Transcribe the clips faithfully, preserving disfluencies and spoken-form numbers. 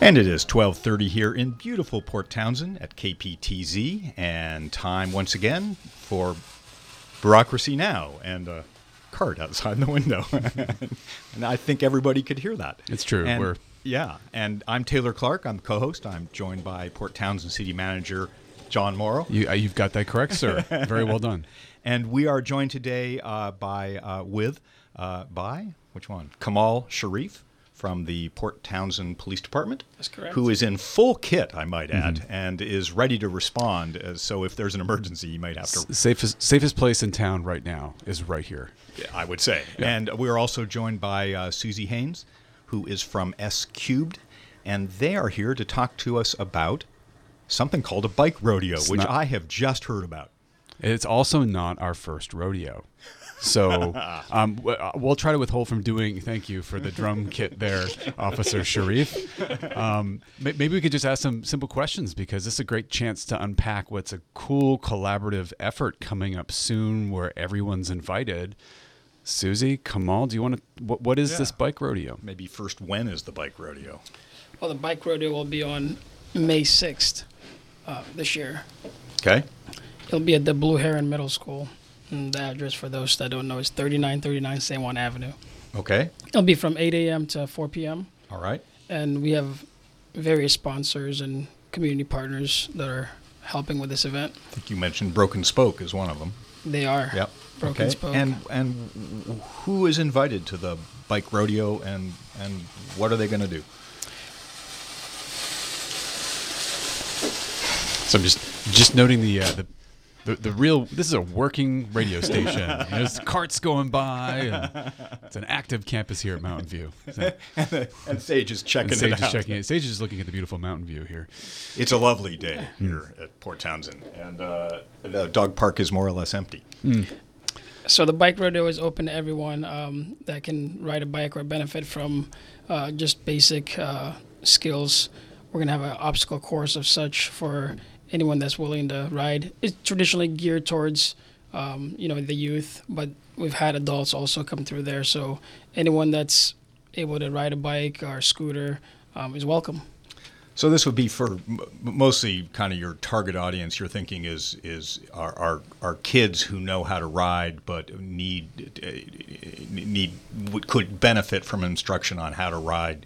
And it is twelve thirty here in beautiful Port Townsend at K P T Z, and time once again for Bureaucracy Now! And a cart outside the window. And I think everybody could hear that. It's true. And, We're yeah, and I'm Taylor Clark. I'm the co-host. I'm joined by Port Townsend City Manager John Morrow. you, uh, you've got that correct, sir. Very well done. And we are joined today uh, by uh, with uh, by which one? Kamal Sharif from the Port Townsend Police Department. That's correct. Who is in full kit, I might add, Mm-hmm. and is ready to respond. Uh, so if there's an emergency, you might have to. S- safest safest place in town right now is right here. I would say. Yeah. And we're also joined by uh, Susie Haynes, who is from S Cubed, and they are here to talk to us about something called a bike rodeo, It's which not- I have just heard about. It's also not our first rodeo. So um, w- uh, we'll try to withhold from doing, thank you for the drum kit there, Officer Sharif. Um, may- maybe we could just ask some simple questions, because this is a great chance to unpack what's a cool collaborative effort coming up soon where everyone's invited. Susie, Kamal, do you want to, what, what is Yeah. this bike rodeo? Maybe first, when is the bike rodeo? Well, the bike rodeo will be on May sixth uh, this year. Okay. It'll be at the Blue Heron Middle School. And the address, for those that don't know, is thirty-nine thirty-nine San Juan Avenue. Okay. It'll be from eight a.m. to four p.m. All right. And we have various sponsors and community partners that are helping with this event. I think you mentioned Broken Spoke is one of them. They are. Yep. Broken okay. Spoke. And and w- who is invited to the bike rodeo, and and what are they going to do? So I'm just just noting the uh, the, the the real. This is a working radio station. There's carts going by. And it's an active campus here at Mountain View. So, and, and Sage is checking and Sage it is out. checking it. Sage is just looking at the beautiful Mountain View here. It's a lovely day here at Port Townsend, and uh, the dog park is more or less empty. So the bike rodeo is open to everyone um, that can ride a bike or benefit from uh, just basic uh, skills. We're going to have an obstacle course of such for anyone that's willing to ride. It's traditionally geared towards, um, you know, the youth, but we've had adults also come through there. So anyone that's able to ride a bike or scooter um, is welcome. So this would be for m- mostly kind of your target audience. You're thinking is is are are, are kids who know how to ride but need uh, need would, could benefit from instruction on how to ride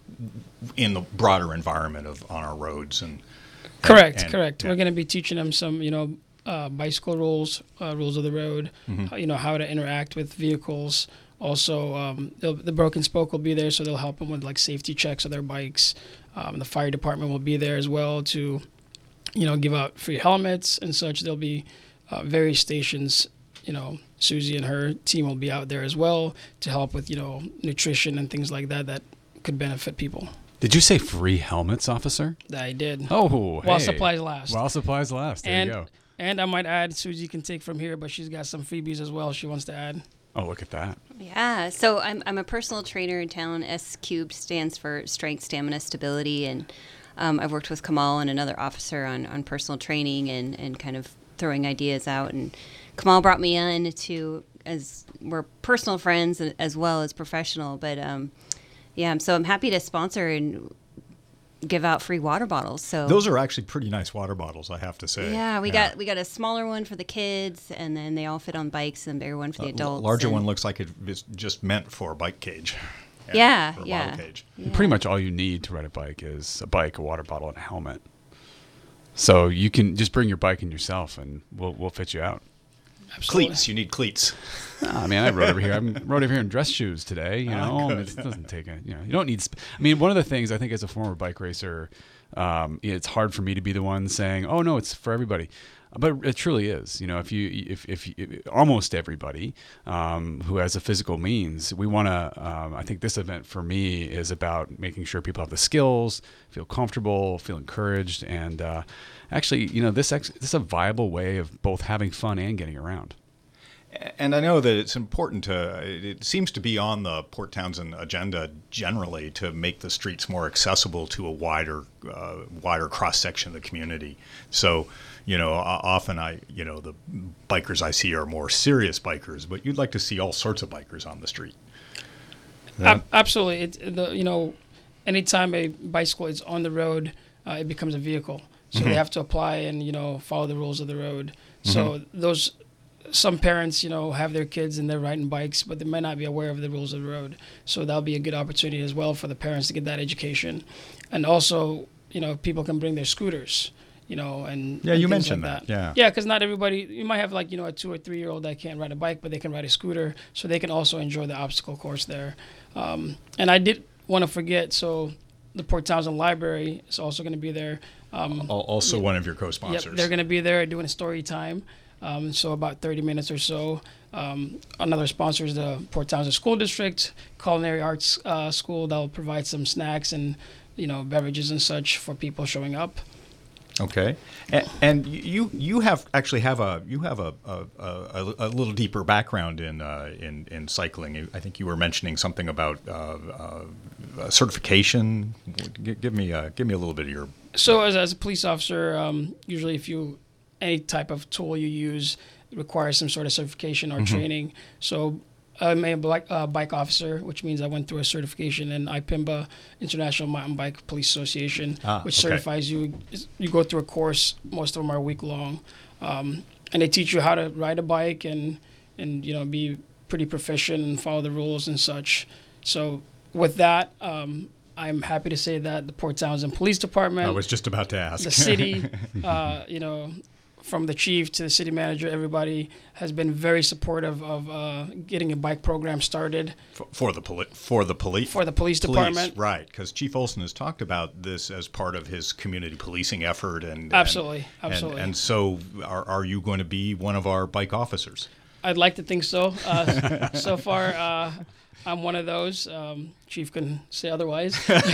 in the broader environment of on our roads and. Correct, and- correct. yeah. We're going to be teaching them some, you know, uh, bicycle rules, uh, rules of the road, Mhm. uh, you know, how to interact with vehicles. Also, um, they'll- the Broken Spoke will be there, so they'll help them with, like, safety checks of their bikes. Um, the fire department will be there as well to, you know, give out free helmets and such. There'll be uh, various stations, you know, Susie and her team will be out there as well to help with, you know, nutrition and things like that that could benefit people. Did you say free helmets, officer? That I did. Oh, While hey. supplies last. While supplies last. There and you go. and I might add, Susie can take from here, but she's got some freebies as well she wants to add. Oh, look at that. Yeah, so I'm I'm a personal trainer in town. S Cubed stands for Strength, Stamina, Stability, and um, I've worked with Kamal and another officer on, on personal training and, and kind of throwing ideas out. And Kamal brought me in to, as we're personal friends as well as professional, but um, yeah, so I'm happy to sponsor and give out free water bottles. So Those are actually pretty nice water bottles, I have to say. yeah, we got we got a smaller one for the kids, and then they all fit on bikes, and a bigger one for the A adults. larger and- one looks like it is just meant for a bike cage. and Yeah, for a yeah. bottle cage. Yeah. Pretty much all you need to ride a bike is a bike, a water bottle, and a helmet. So you can just bring your bike and yourself, and we'll we'll fit you out. Absolutely. Cleats, you need cleats. I mean, I rode over here. I rode over here in dress shoes today. You know, good. it doesn't take a. You know, you don't need. Sp- I mean, one of the things I think as a former bike racer, um, it's hard for me to be the one saying, "Oh no, it's for everybody," but it truly is. You know, if you, if if, if almost everybody um, who has a physical means, we want to. Um, I think this event for me is about making sure people have the skills, feel comfortable, feel encouraged, and uh, actually, you know, this ex- this is a viable way of both having fun and getting around. And I know that it's important to, it seems to be on the Port Townsend agenda generally to make the streets more accessible to a wider, uh, wider cross-section of the community. So, you know, o- often I, you know, the bikers I see are more serious bikers, but you'd like to see all sorts of bikers on the street. Ab- absolutely. It's the you know, anytime a bicycle is on the road, uh, it becomes a vehicle. So Mm-hmm. they have to apply and, you know, follow the rules of the road. So those, some parents, you know, have their kids and they're riding bikes, but they might not be aware of the rules of the road. So that'll be a good opportunity as well for the parents to get that education. And also, you know, people can bring their scooters, you know, and Yeah, and you things mentioned like that, yeah. Yeah, because not everybody, you might have like, you know, a two or three year old that can't ride a bike, but they can ride a scooter. So they can also enjoy the obstacle course there. Um, and I did want to forget, so the Port Townsend Library is also going to be there. Um, Al- Also, one of your Yep, co-sponsors. they're going to be there doing a story time. Um, so about thirty minutes or so. Um, another sponsor is the Port Townsend School District Culinary Arts uh, School that will provide some snacks and, you know, beverages and such for people showing up. Okay, and, and you you have actually have a you have a a, a, a little deeper background in uh, in in cycling. I think you were mentioning something about uh, uh, certification. G- give me uh, give me a little bit of your. So as, as a police officer, um, usually if you, any type of tool you use requires some sort of certification or training. So I'm a black, uh, bike officer, which means I went through a certification in I P M B A, International Mountain Bike Police Association, Ah, which okay. certifies you. You go through a course. Most of them are week long, um, and they teach you how to ride a bike and and you know be pretty proficient and follow the rules and such. So with that, um, I'm happy to say that the Port Townsend Police Department, I was just about to ask. the city, uh, you know, from the chief to the city manager, everybody has been very supportive of uh, getting a bike program started for, for the poli- for the police for the police department. right? Because Chief Olson has talked about this as part of his community policing effort, and Absolutely, and, absolutely. And, and so, are are you going to be one of our bike officers? I'd like to think so. Uh, so far, uh, I'm one of those. Um, Chief can say otherwise.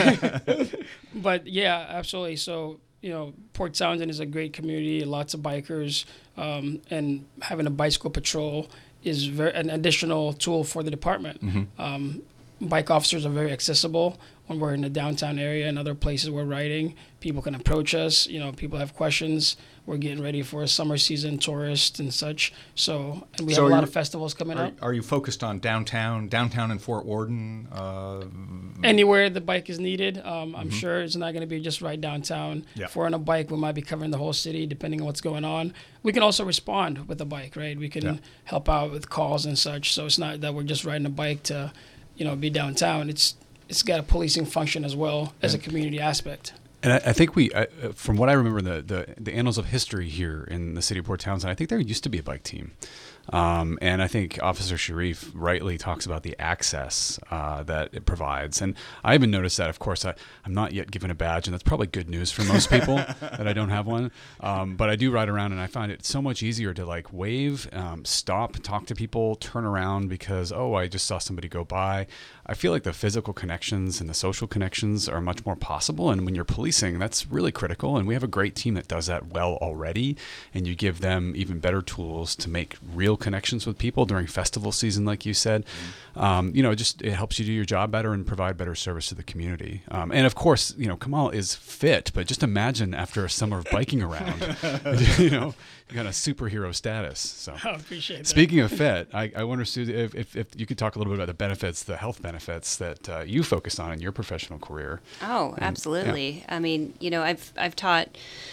But yeah, absolutely. So, you know, Port Townsend is a great community, lots of bikers, um, and having a bicycle patrol is very, an additional tool for the department. Um, bike officers are very accessible when we're in the downtown area and other places we're riding. People can approach us. You know, people have questions. We're getting ready for a summer season, tourists and such. So, and we So have a lot you're- of festivals coming Are, up. are you focused on downtown, downtown in Fort Worden? Uh, Anywhere the bike is needed. Um, I'm sure it's not going to be just right downtown. Yeah. If we're on a bike, we might be covering the whole city depending on what's going on. We can also respond with a bike, right? We can Yeah. help out with calls and such. So it's not that we're just riding a bike to, you know, be downtown. It's it's got a policing function as well as a community aspect. And I, I think we, I, uh, from what I remember, the, the the annals of history here in the city of Port Townsend, I think there used to be a bike team. Um, and I think Officer Sharif rightly talks about the access uh, that it provides. And I even noticed that, of course, I, I'm not yet given a badge, and that's probably good news for most people that I don't have one. Um, but I do ride around, and I find it so much easier to like wave, um, stop, talk to people, turn around because, oh, I just saw somebody go by. I feel like the physical connections and the social connections are much more possible. And when you're policing, that's really critical. And we have a great team that does that well already. And you give them even better tools to make real connections with people during festival season, like you said. Mm-hmm. Um, you know, just it helps you do your job better and provide better service to the community. Um, and of course, you know, Kamal is fit, but just imagine after a summer of biking around, you know, you got a superhero status. So I appreciate that. speaking of fit, I, I wonder, Sue, if, if, if you could talk a little bit about the benefits, the health benefits that uh, you focused on in your professional career. Oh, And- absolutely. I mean, you know, I've I've taught,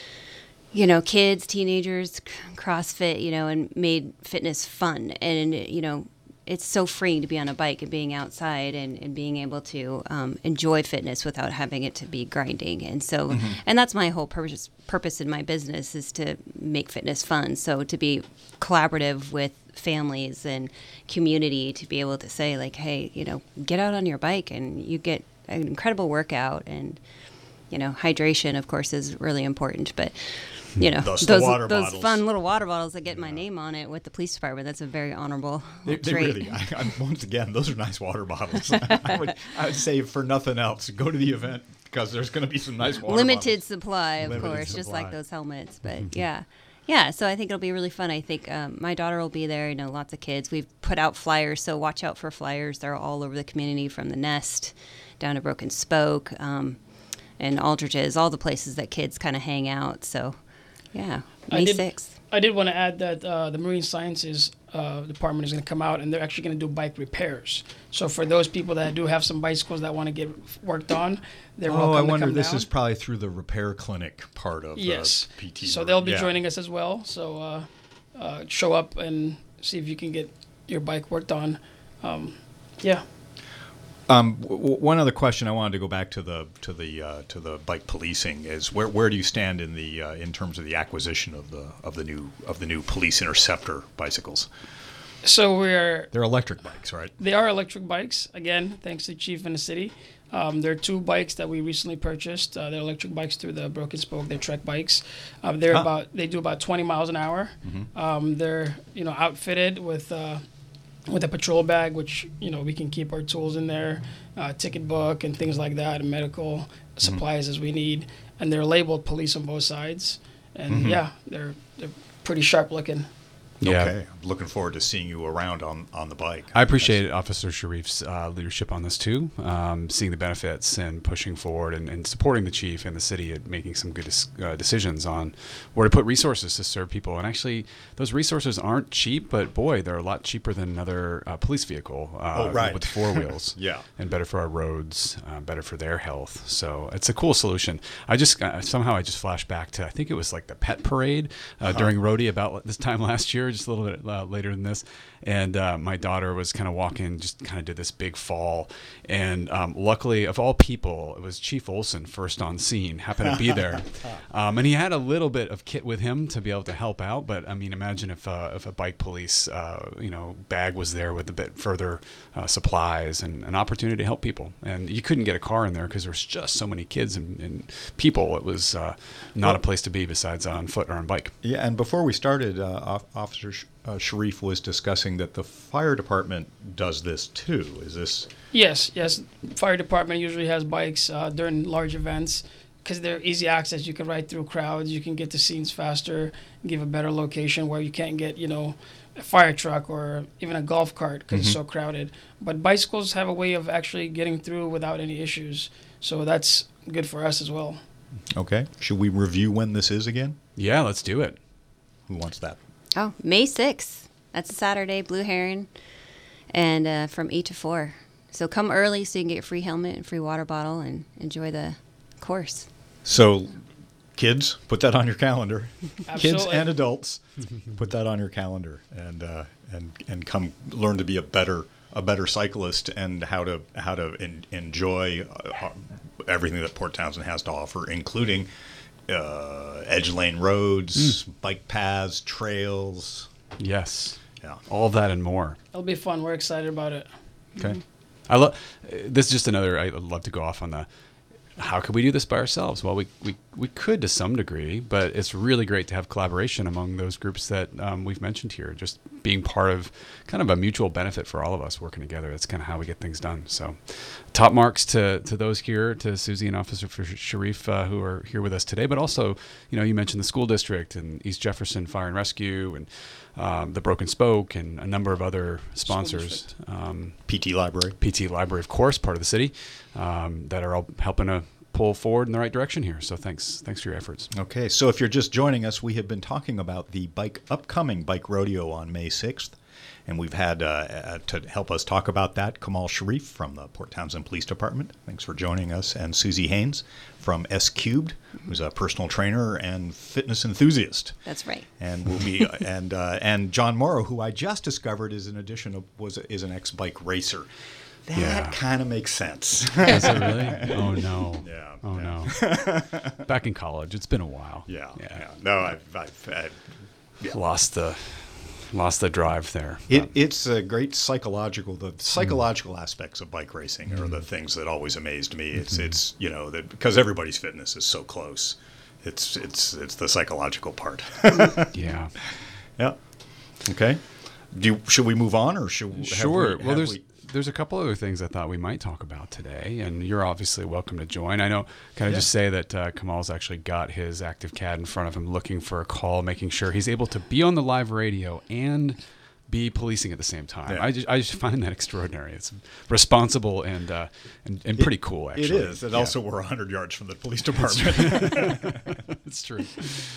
you know, kids, teenagers, c- CrossFit, you know, and made fitness fun. And, you know, it's so freeing to be on a bike and being outside and, and being able to um, enjoy fitness without having it to be grinding. And so, Mm-hmm. and that's my whole purpose, purpose in my business is to make fitness fun. So to be collaborative with families and community, to be able to say like, hey, you know, get out on your bike and you get an incredible workout. And, you know, hydration, of course, is really important. But, you know, Thus the those, water those bottles. fun little water bottles that get my name on it with the police department, that's a very honorable They, they trait. really, I, I, once again, those are nice water bottles. I would, I would say for nothing else, go to the event because there's going to be some nice water Limited bottles. supply, of Limited course, just like supply. those helmets. But yeah. Yeah, so I think it'll be really fun. I think um, my daughter will be there. You know, lots of kids. We've put out flyers, so watch out for flyers. They're all over the community, from the Nest down to Broken Spoke um, and Aldridge's, all the places that kids kind of hang out. So, yeah, I May did- sixth. I did want to add that uh, the Marine Sciences uh, department is going to come out, and they're actually going to do bike repairs. So for those people that do have some bicycles that want to get worked on, they're Oh, welcome I to wonder, come this down. is probably through the repair clinic part of Yes. the P T. So they'll be Yeah. joining us as well. So uh, uh, show up and see if you can get your bike worked on. Um, yeah. Um, w- w- one other question I wanted to go back to the to the uh, to the bike policing is where where do you stand in the uh, in terms of the acquisition of the of the new of the new Police Interceptor bicycles? So we're They're electric bikes, right? They are electric bikes, again, thanks to Chief and the city. Um, there are two bikes that we recently purchased. Uh, they're electric bikes through the Broken Spoke. They're Trek bikes. Um, they're Ah. about they do about twenty miles an hour. Um, they're you know outfitted with uh, with a patrol bag, which you know we can keep our tools in there, uh, ticket book and things like that, and medical supplies as we need. And they're labeled police on both sides. And yeah, they're they're pretty sharp looking. Yeah. Okay. I'm looking forward to seeing you around on, on the bike. I appreciate Officer Sharif's uh, leadership on this too, um, seeing the benefits and pushing forward and, and supporting the chief and the city at making some good dis- uh, decisions on where to put resources to serve people. And actually, those resources aren't cheap, but boy, they're a lot cheaper than another uh, police vehicle uh, Oh, right. with four wheels. Yeah. And better for our roads, uh, better for their health. So it's a cool solution. I just uh, somehow I just flashed back to I think it was like the pet parade uh, Uh-huh. during Rhodey about this time last year, just a little bit uh, later than this. And uh, my daughter was kind of walking, just kind of did this big fall. And um, luckily, of all people, it was Chief Olson first on scene, happened to be there. Um, and he had a little bit of kit with him to be able to help out. But I mean, imagine if uh, if a bike police, uh, you know, bag was there with a bit further uh, supplies and an opportunity to help people. And you couldn't get a car in there because there was just so many kids and, and people. It was uh, not Well- a place to be besides on foot or on bike. Yeah, and before we started, uh, Off- Officer Sh- uh, Sharif was discussing that the fire department does this too. Is this? Yes, yes. Fire department usually has bikes uh, during large events because they're easy access. You can ride through crowds. You can get to scenes faster, give a better location where you can't get, you know, a fire truck or even a golf cart because it's so crowded. But bicycles have a way of actually getting through without any issues. So that's good for us as well. Okay. Should we review when this is again? Yeah, let's do it. Who wants that? Oh, May sixth. That's a Saturday, Blue Heron, and uh, from eight to four. So come early so you can get your free helmet and free water bottle and enjoy the course. So, kids, put that on your calendar. Kids Absolutely. and adults, put that on your calendar, and uh, and and come learn to be a better a better cyclist and how to how to en- enjoy uh, everything that Port Townsend has to offer, including uh, edge lane roads, bike paths, trails. Yes. Yeah. All of that and more. It'll be fun. We're excited about it. Okay. I love this is just another I would love to go off on the how could we do this by ourselves? Well, we, we, we could to some degree, but it's really great to have collaboration among those groups that um, we've mentioned here, just being part of kind of a mutual benefit for all of us working together. That's kind of how we get things done. So top marks to, to those here, to Susie and Officer Sharif uh, who are here with us today, but also, you know, you mentioned the school district and East Jefferson Fire and Rescue and um, the Broken Spoke and a number of other sponsors. district. Um, P T Library. P T Library, of course, part of the city, um, that are all helping to pull forward in the right direction here. So thanks, thanks for your efforts. Okay, so if you're just joining us, we have been talking about the bike upcoming bike rodeo on May sixth, and we've had uh, uh, to help us talk about that Kamal Sharif from the Port Townsend Police Department. Thanks for joining us, and Susie Haynes from S Cubed, who's a personal trainer and fitness enthusiast. That's right. And we'll be and uh, and John Morrow, who I just discovered is an addition of was is an ex-bike racer. That Yeah. kind of makes sense. Is it really? Oh no. Yeah, Oh yeah. no. Back in college, it's been a while. yeah, Yeah. yeah. No, I've, I've, I've yeah. Lost the, lost the drive there. It, it's a great psychological. The psychological aspects of bike racing are the things that always amazed me. It's it's you know that because everybody's fitness is so close. It's it's it's the psychological part. Yeah. Yeah. Okay. Do you, should we move on or should have Sure. we, well, have there's we- there's a couple other things I thought we might talk about today, and you're obviously welcome to join. I know. Can I Yeah. just say that uh, Kamal's actually got his active C A D in front of him, looking for a call, making sure he's able to be on the live radio and be policing at the same time. Yeah. I just I just find that extraordinary. It's responsible and uh, and, and pretty cool. Actually, It is. And Yeah. also, we're one hundred yards from the police department. It's true.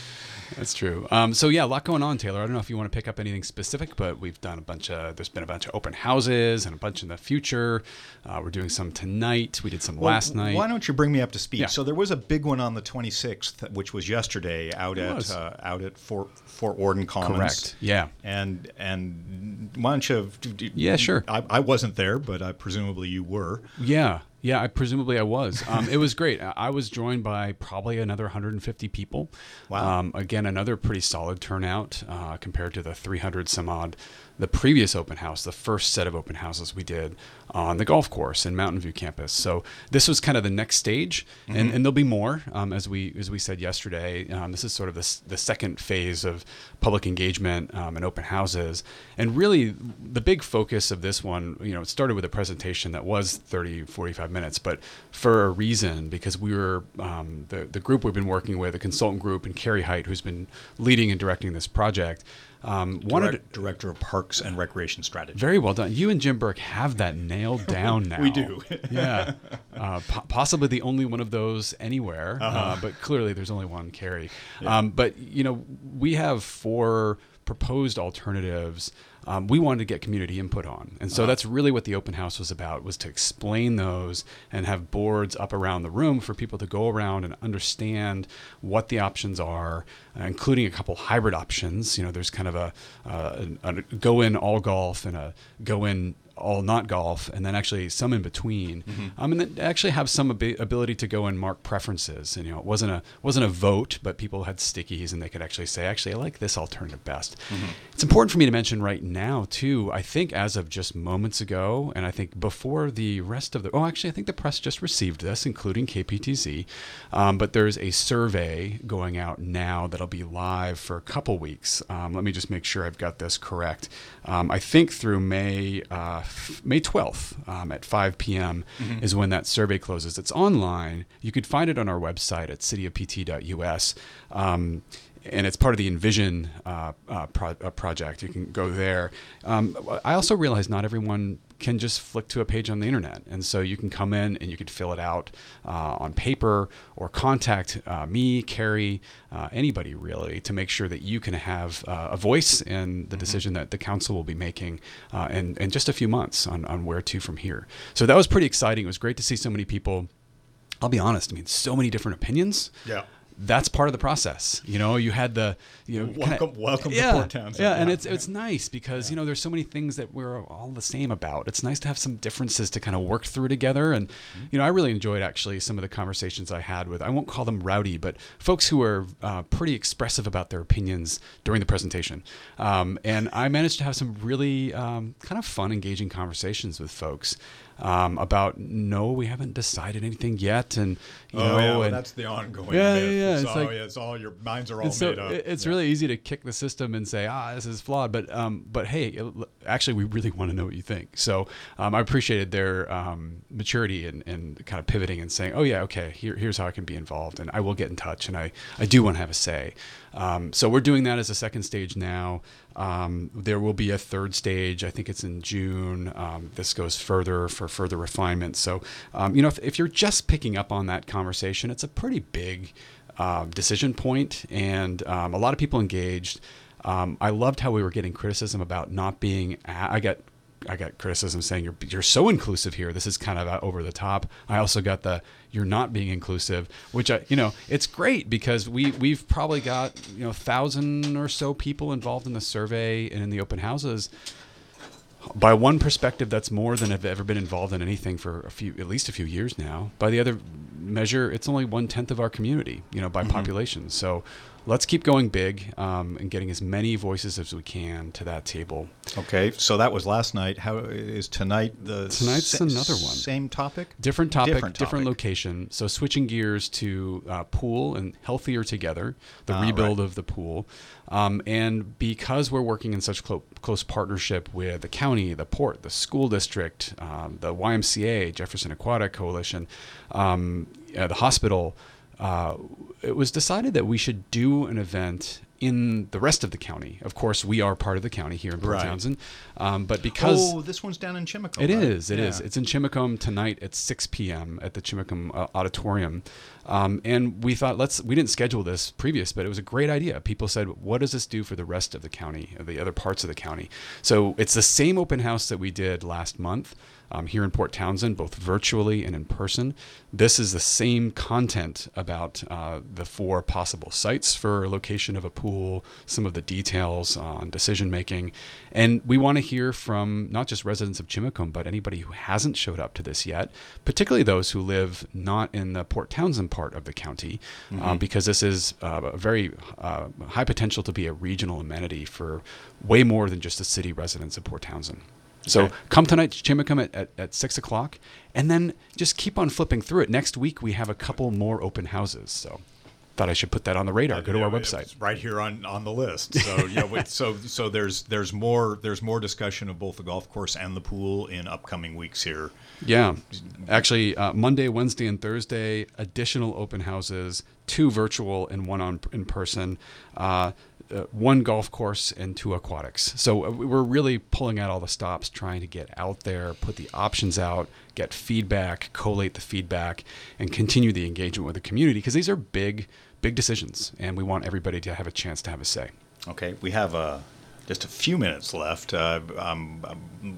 That's true. Um, so yeah, a lot going on, Taylor. I don't know if you want to pick up anything specific, but we've done a bunch of. There's been a bunch of open houses and a bunch in the future. Uh, we're doing some tonight. We did some Well, last night. Why don't you bring me up to speed? Yeah. So there was a big one on the twenty-sixth, which was yesterday, out It at was. uh, out at Fort Fort Orden Commons. Correct. Yeah. And and why don't you? Yeah, sure. I, I wasn't there, but I, presumably you were. Yeah, yeah. I presumably I was. Um, it was great. I I was joined by probably another one hundred fifty people. Wow. Um, again, another pretty solid turnout uh, compared to the three hundred some odd, the previous open house, the first set of open houses we did on the golf course in Mountain View campus. So this was kind of the next stage, Mm-hmm. and, and there'll be more um, as we as we said yesterday. Um, this is sort of the s- the second phase of public engagement um, and open houses, and really the big focus of this one, you know, it started with a presentation that was thirty, forty-five minutes, but for a reason, because we were um, the the group we've been working with, a consultant group, and Carrie Height, who's been leading and directing this project. Um, wanted Direct, Director of Parks and Recreation Strategy. Very well done. You and Jim Burke have that nailed down now. We do. Yeah. Uh, po- possibly the only one of those anywhere, Uh-huh. uh, but clearly there's only one Carrie. Um, but, you know, we have four proposed alternatives um, we wanted to get community input on. And so Uh-huh. that's really what the open house was about, was to explain those and have boards up around the room for people to go around and understand what the options are, uh, including a couple hybrid options. You know, there's kind of a, uh, a, a go in all golf and a go in all not golf, and then actually some in between, Mm-hmm. um, and then actually have some ab- ability to go and mark preferences. And you know, it wasn't a wasn't a vote, but people had stickies, and they could actually say, actually, I like this alternative best. Mm-hmm. It's important for me to mention right now too. I think as of just moments ago, and I think before the rest of the oh, actually, I think the press just received this, including K P T Z. Um, but there's a survey going out now that'll be live for a couple weeks. Um, let me just make sure I've got this correct. Um, I think through May. Uh, May twelfth um, at five p.m. Mm-hmm. is when that survey closes. It's online. You could find it on our website at city of p t dot u s. Um, and it's part of the Envision uh, uh, pro- uh, project. You can go there. Um, I also realize not everyone can just flick to a page on the internet. And so you can come in and you can fill it out uh, on paper or contact uh, me, Carrie, uh, anybody really, to make sure that you can have uh, a voice in the decision that the council will be making uh, in, in just a few months on, on where to from here. So that was pretty exciting. It was great to see so many people. I'll be honest, I mean, so many different opinions. Yeah. That's part of the process. You know, you had the, you know, Welcome, kinda, welcome yeah, to Port Townsend. yeah, and it's it's nice because you know there's so many things that we're all the same about. It's nice to have some differences to kind of work through together, and you know, I really enjoyed actually some of the conversations I had with, I won't call them rowdy, but folks who are uh, pretty expressive about their opinions during the presentation, um, and I managed to have some really um, kind of fun, engaging conversations with folks. Um, about no, we haven't decided anything yet, and you oh know, yeah, well, and that's the ongoing Yeah, myth. yeah, yeah, It's, it's all, like- yeah, it's all your minds are all and so made up. it- it's Yeah. really easy to kick the system and say, ah, this is flawed. But um, but hey, it, actually, we really want to know what you think. So um, I appreciated their um, maturity and, and kind of pivoting and saying, oh yeah, okay, here, here's how I can be involved, and I will get in touch, and I, I do want to have a say. Um, so we're doing that as a second stage now. Um, there will be a third stage. I think it's in June. Um, this goes further for further refinement. So, um, you know, if, if you're just picking up on that conversation, it's a pretty big uh, decision point, and um, a lot of people engaged. Um, I loved how we were getting criticism about not being. A- I got. I got criticism saying you're you're so inclusive here. This is kind of uh, over the top. I also got the you're not being inclusive, which I you know it's great because we we've probably got you know a thousand or so people involved in the survey and in the open houses. By one perspective, that's more than have ever been involved in anything for a few, at least a few years now. By the other measure, it's only one tenth of our community, you know, by Mm-hmm. population. So let's keep going big um, and getting as many voices as we can to that table. Okay, so that was last night. How is tonight? The Tonight's sa- another one. Same topic. Different topic, Different different, topic. location. So switching gears to uh, pool and Healthier Together, the Ah, rebuild right. of the pool. Um, and because we're working in such clo- close partnership with the county, the port, the school district, um, the Y M C A, Jefferson Aquatic Coalition, um, uh, the hospital, uh, it was decided that we should do an event in the rest of the county. Of course, we are part of the county here in Port Right. Townsend, um, but because Oh, this one's down in Chimacum. it right? is. It is. Yeah. It's in Chimacum tonight at six p.m. at the Chimacum uh, Auditorium. Um, and we thought, let's, we didn't schedule this previous, but it was a great idea. People said, what does this do for the rest of the county, of the other parts of the county? So it's the same open house that we did last month um, here in Port Townsend, both virtually and in person. This is the same content about uh, the four possible sites for location of a pool, some of the details on decision making. And we want to hear from not just residents of Chimacum, but anybody who hasn't showed up to this yet, particularly those who live not in the Port Townsend part of the county, mm-hmm. um, because this is uh, a very uh, high potential to be a regional amenity for way more than just the city residents of Port Townsend. So Okay. come tonight to Chimacum at, at, at six o'clock, and then just keep on flipping through it. Next week, we have a couple more open houses. So thought I should put that on the radar. Go to Yeah, our it's website. right here on, on the list. So yeah, wait, so so there's there's more there's more discussion of both the golf course and the pool in upcoming weeks here. Yeah. Actually, uh, Monday, Wednesday, and Thursday, additional open houses, two virtual and one on in person, uh, uh, one golf course and two aquatics. So uh, we're really pulling out all the stops, trying to get out there, put the options out, get feedback, collate the feedback, and continue the engagement with the community, because these are big, big decisions, and we want everybody to have a chance to have a say. Okay, we have uh, just a few minutes left. Uh, um, um,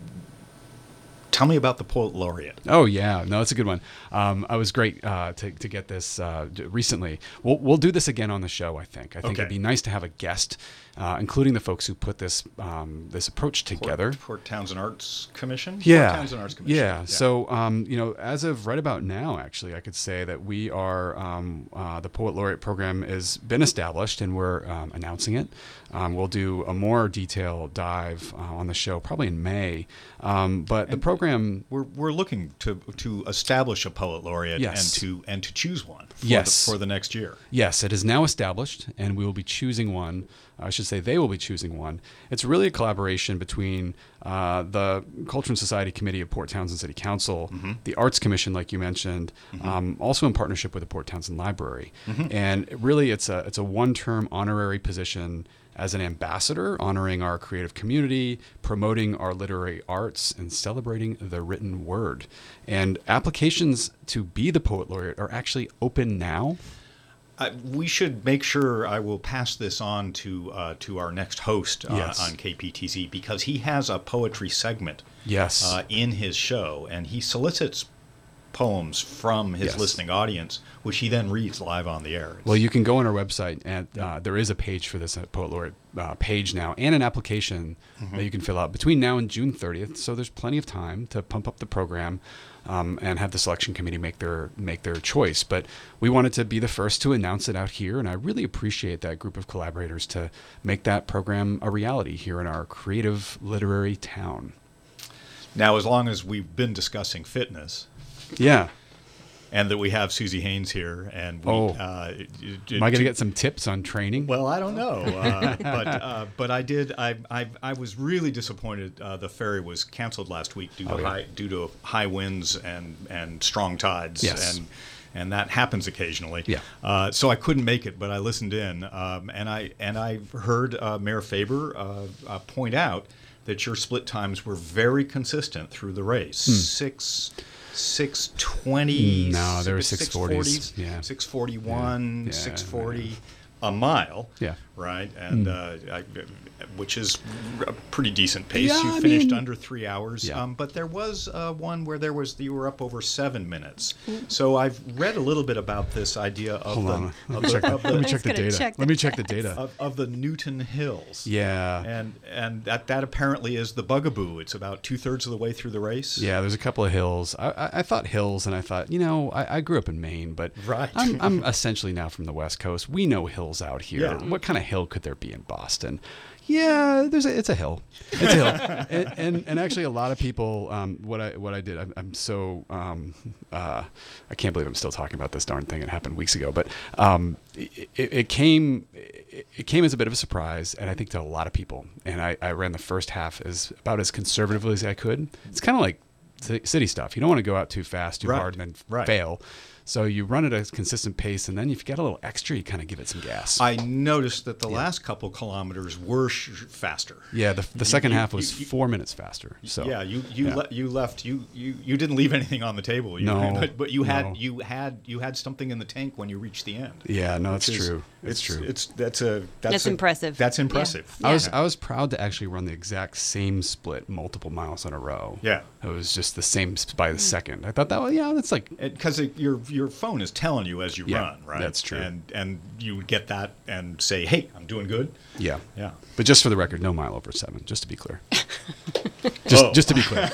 tell me about the Poet Laureate. Oh yeah, no, it's a good one. Um, I was great uh, to to get this uh, recently. We'll we'll do this again on the show. I think. I think Okay. it'd be nice to have a guest, uh, including the folks who put this um, this approach together. Port, Port Townsend Arts Commission. Yeah. Port Townsend Arts Commission. Yeah. So, um, you know, as of right about now, actually, I could say that we are, um, uh, the Poet Laureate program has been established, and we're um, announcing it. Um, we'll do a more detailed dive uh, on the show probably in May. Um, but the And program. We're we're looking to to establish a Poet Laureate Yes. and to and to choose one for Yes. the, for the next year. Yes, it is now established, and we will be choosing one. I should say they will be choosing one. It's really a collaboration between uh, the Culture and Society Committee of Port Townsend City Council, Mm-hmm. the Arts Commission, like you mentioned, um, also in partnership with the Port Townsend Library. Mm-hmm. And really, it's a it's a one-term honorary position as an ambassador, honoring our creative community, promoting our literary arts, and celebrating the written word. And applications to be the Poet Laureate are actually open now. Uh, we should make sure I will pass this on to uh, to our next host uh, Yes. on K P T Z, because he has a poetry segment Yes. uh, in his show, and he solicits poems from his Yes. listening audience, which he then reads live on the air. Well, you can go on our website, and uh, there is a page for this uh, Poet Laureate uh, page now, and an application that you can fill out between now and June thirtieth. So there's plenty of time to pump up the program um, and have the selection committee make their make their choice. But we wanted to be the first to announce it out here, and I really appreciate that group of collaborators to make that program a reality here in our creative literary town. Now, as long as we've been discussing fitness, Yeah. and that we have Susie Haynes here, and we, Oh. uh, Am I going to get some tips on training? Well, I don't know, uh, but uh, but I did. I I, I was really disappointed. Uh, the ferry was canceled last week due to Oh, yeah. high due to high winds and and strong tides. Yes. And and that happens occasionally. Yeah. Uh, so I couldn't make it, but I listened in, um, and I and I heard uh, Mayor Faber uh, uh, point out that your split times were very consistent through the race. Hmm. Six. Six twenty. No, there were six forties. Yeah. Six forty one. Yeah. Six forty a mile. Yeah. Right, and uh, I, which is a pretty decent pace. Yeah, you I finished mean- under three hours. Yeah. Um, but there was uh, one where there was you were up over seven minutes. So I've read a little bit about this idea of Hold the, on. of Let me the, check, of let me the, check the gonna data. check the Let me check the stats. data. of, of the Newton Hills. Yeah. And and that that apparently is the bugaboo. It's about two thirds of the way through the race. Yeah, there's a couple of hills. I, I, I thought hills, and I thought, you know, I, I grew up in Maine, but Right. I'm, I'm essentially now from the West Coast. We know hills out here. Yeah. What kind of hill could there be in Boston? Yeah, there's a, it's a hill. It's a hill, and, and and actually a lot of people. Um, what I what I did, I'm, I'm so um, uh, I can't believe I'm still talking about this darn thing. It happened weeks ago, but um, it, it came it, it came as a bit of a surprise, and I think to a lot of people. And I, I ran the first half as about as conservatively as I could. It's kind of like ci- city stuff. You don't want to go out too fast, too Right. hard, and then Right. fail. So you run at a consistent pace, and then if you get a little extra, you kind of give it some gas. I noticed that the last couple kilometers were sh- faster. Yeah, the, the second you- half was you- you- four minutes faster. So yeah, you you yeah. Le- you left you, you you didn't leave anything on the table. You, No, but, but you had no. you had you had something in the tank when you reached the end. Yeah, no, it's Which is- true. It's, true. It's that's a that's, That's a- impressive. That's Yeah. impressive. I was I was proud to actually run the exact same split multiple miles in a row. Yeah. It was just the same sp- by the second. I thought that was yeah, that's like Because your your phone is telling you as you Yeah, run, right? that's true. And and you would get that and say, "Hey, I'm doing good." yeah. Yeah. But just for the record, no mile over seven, just to be clear. just Oh. just to be clear.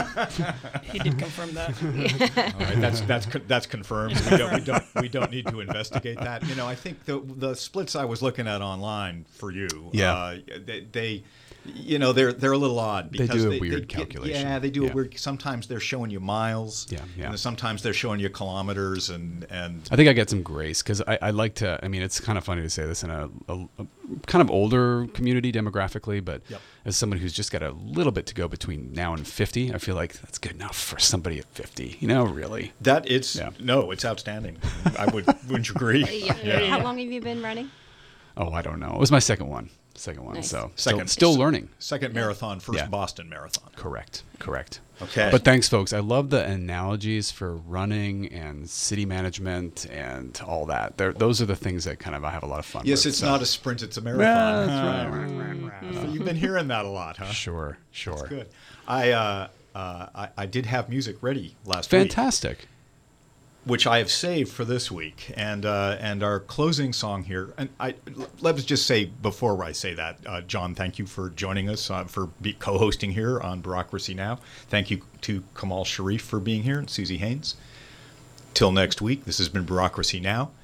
He did confirm that. All right, that's that's co- that's confirmed. We don't, we don't we don't need to investigate that. You know, I think the the splits I was looking at online for you, Yeah. uh, they, they, you know, they're they're a little odd They because do a they, weird they get- calculation. Yeah, they do Yeah. a weird. Sometimes they're showing you miles. Yeah, yeah. And sometimes they're showing you kilometers, and and I think I get some grace because I, I like to. I mean, it's kind of funny to say this in a, a, a kind of older community demographically, but Yep. as someone who's just got a little bit to go between now and fifty, I feel like that's good enough for somebody at fifty. You know, really. that it's Yeah. no, it's outstanding. I would wouldn't you agree? Yeah. How long have you been running? Oh, I don't know. It was my second one. Second one. Nice. So Second. still, still learning. Second marathon, first Yeah. Boston Marathon. Correct. Correct. Okay. But thanks, folks. I love the analogies for running and city management and all that. They're, those are the things that kind of I have a lot of fun with. Yes, it's so- not a sprint; it's a marathon. that's Huh. So you've been hearing that a lot, huh? Sure, sure. That's good. I, uh, uh, I I did have music ready last week, Fantastic. which I have saved for this week, and uh, and our closing song here. And I let's just say before I say that, uh, John, thank you for joining us uh, for be co-hosting here on Bureaucracy Now. Thank you to Kamal Sharif for being here and Susie Haynes. Till next week, this has been Bureaucracy Now.